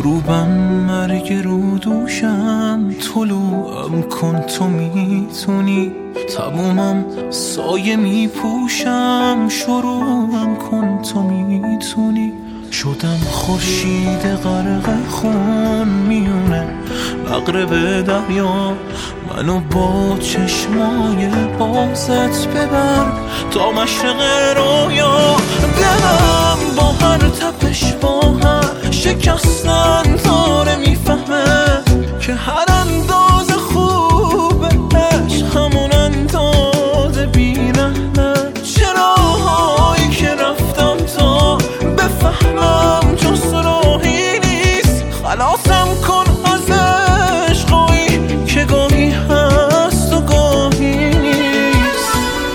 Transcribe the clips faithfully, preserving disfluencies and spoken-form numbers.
غروبم مرگ رو دوشم، طلوعم کن تو میتونی، تمومم سایه میپوشم، شروعم کن تو میتونی. شدم خورشید غرق خون میونه مغرب دریا، منو با چشمای بازت ببر تا مشرق رویا. دلم با هر تپش با هر شکستن داره میفهمه که هر انداز خوبه عشق همون انداز بی‌رحمه. چراهایی که رفتم تا بفهمم جز راهی نیست، خلاصم کن از عشقایی که گاهی هست و گاهی نیست.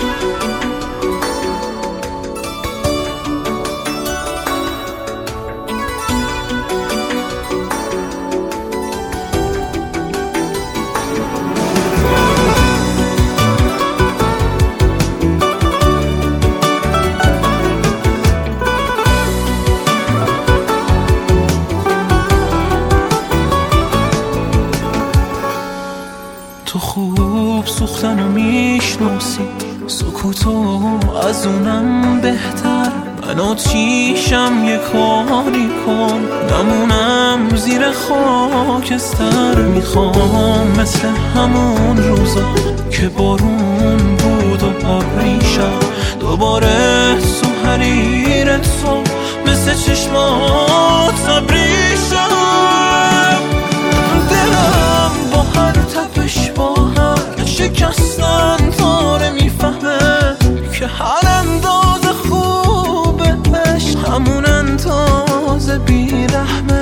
تو خوب سوختنو میشناسی، سکوتو از اونم بهتر. من آتیشم یه کاری کن نمونم زیر خاکستر. میخوام مثل همون روزا که بارون بود و ابریشم، دوباره تو حریر تو مثل چشمات ابریشم. دلم با هر تپش با هر شکستن داره میفهمه که هر انداز خوبه عشق همون انداز بی‌رحمه.